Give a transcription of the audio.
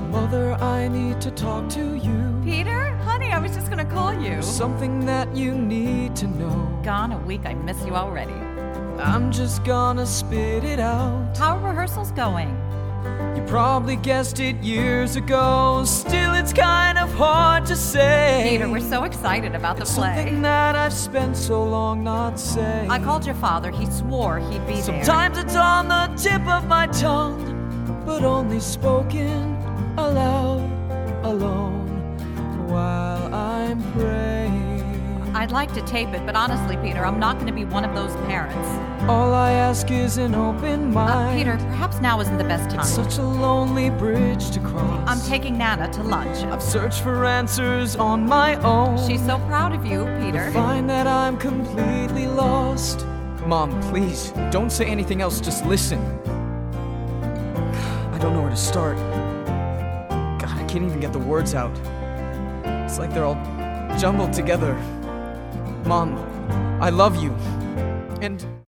Mother, I need to talk to you. Peter? Honey, I was just gonna call you. Something that you need to know. Gone a week, I miss you already. I'm just gonna spit it out. How are rehearsals going? You probably guessed it years ago. Still, it's kind of hard to say. Peter, we're so excited about the It's play. something that I've spent so long not saying. I called your father. He swore he'd be there. Sometimes it's on the tip of my tongue, but only spoken aloud, alone, while I'm praying. I'd like to tape it, but honestly, Peter, I'm not going to be one of those parents. All I ask is an open mind. Peter, perhaps now isn't the best time. It's such a lonely bridge to cross. I'm taking Nana to lunch. I've searched for answers on my own. She's so proud of you, Peter. Find that I'm completely lost. Mom, please, don't say anything else, just listen. I don't know where to start. God, I can't even get the words out. It's like they're all jumbled together. Mom, I love you. And